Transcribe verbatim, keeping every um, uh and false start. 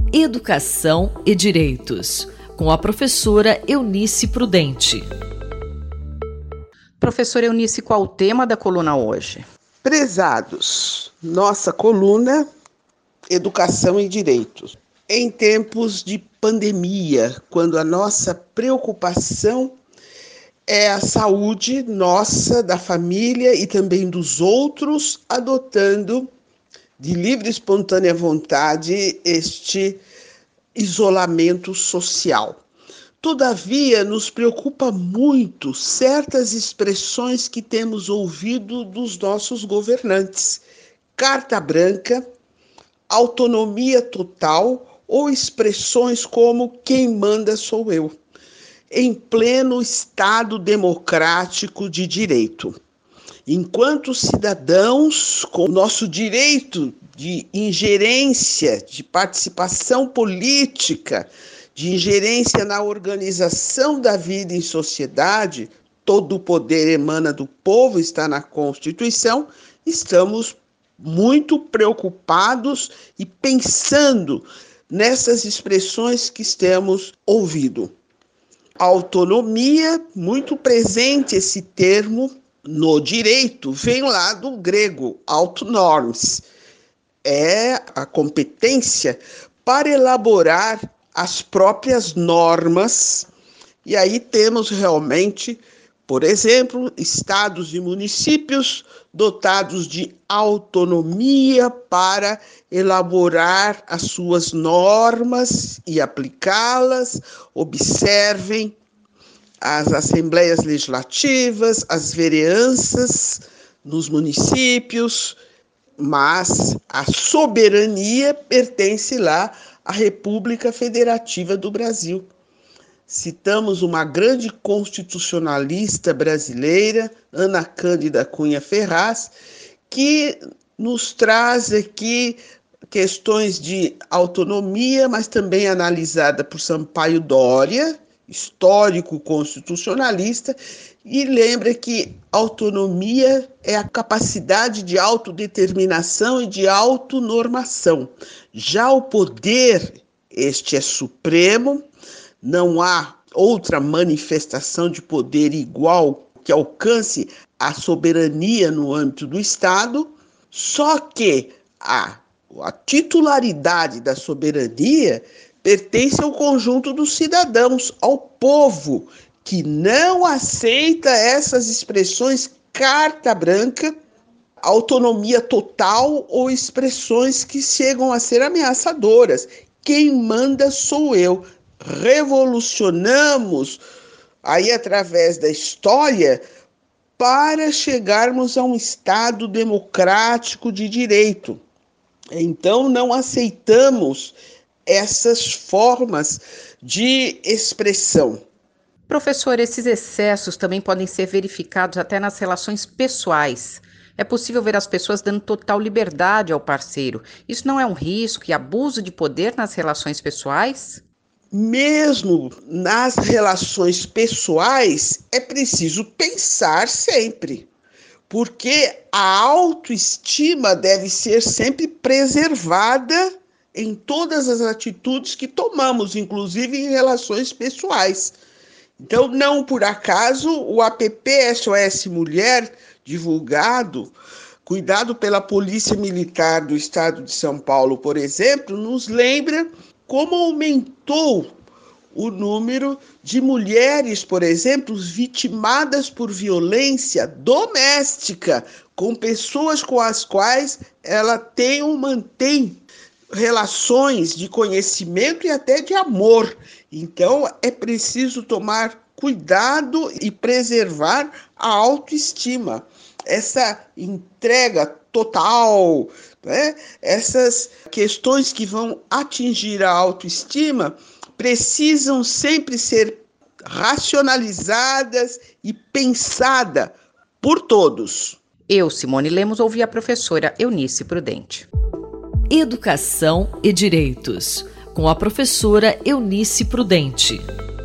Educação e Direitos, com a professora Eunice Prudente. Professora Eunice, qual o tema da coluna hoje? Prezados, nossa coluna Educação e Direitos. Em tempos de pandemia, quando a nossa preocupação é a saúde nossa, da família e também dos outros, adotando de livre e espontânea vontade este isolamento social. Todavia, nos preocupa muito certas expressões que temos ouvido dos nossos governantes. Carta branca, autonomia total ou expressões como quem manda sou eu, em pleno Estado democrático de direito. Enquanto cidadãos, com o nosso direito de ingerência, de participação política, de ingerência na organização da vida em sociedade, todo o poder emana do povo, está na Constituição, estamos muito preocupados e pensando nessas expressões que temos ouvido. Autonomia, muito presente esse termo no direito, vem lá do grego, autonormes. É a competência para elaborar as próprias normas. E aí temos realmente, por exemplo, estados e municípios dotados de autonomia para elaborar as suas normas e aplicá-las. Observem as assembleias legislativas, as vereanças nos municípios, mas a soberania pertence lá à República Federativa do Brasil. Citamos uma grande constitucionalista brasileira, Ana Cândida Cunha Ferraz, que nos traz aqui questões de autonomia, mas também analisada por Sampaio Dória, histórico constitucionalista, e lembra que autonomia é a capacidade de autodeterminação e de autonormação. Já o poder, este é supremo, não há outra manifestação de poder igual que alcance a soberania no âmbito do Estado, só que a, a titularidade da soberania pertence ao conjunto dos cidadãos, ao povo, que não aceita essas expressões carta branca, autonomia total ou expressões que chegam a ser ameaçadoras. Quem manda sou eu. Revolucionamos aí através da história para chegarmos a um Estado democrático de direito. Então não aceitamos essas formas de expressão. Professor, esses excessos também podem ser verificados até nas relações pessoais. É possível ver as pessoas dando total liberdade ao parceiro. Isso não é um risco e abuso de poder nas relações pessoais? Mesmo nas relações pessoais, é preciso pensar sempre, porque a autoestima deve ser sempre preservada em todas as atitudes que tomamos, inclusive em relações pessoais. Então, não por acaso, o app S O S Mulher, divulgado, cuidado pela Polícia Militar do Estado de São Paulo, por exemplo, nos lembra como aumentou o número de mulheres, por exemplo, vitimadas por violência doméstica, com pessoas com as quais ela tem ou mantém relações de conhecimento e até de amor. Então, é preciso tomar cuidado e preservar a autoestima. Essa entrega total, né? Essas questões que vão atingir a autoestima precisam sempre ser racionalizadas e pensadas por todos. Eu, Simone Lemos, ouvi a professora Eunice Prudente. Educação e Direitos, com a professora Eunice Prudente.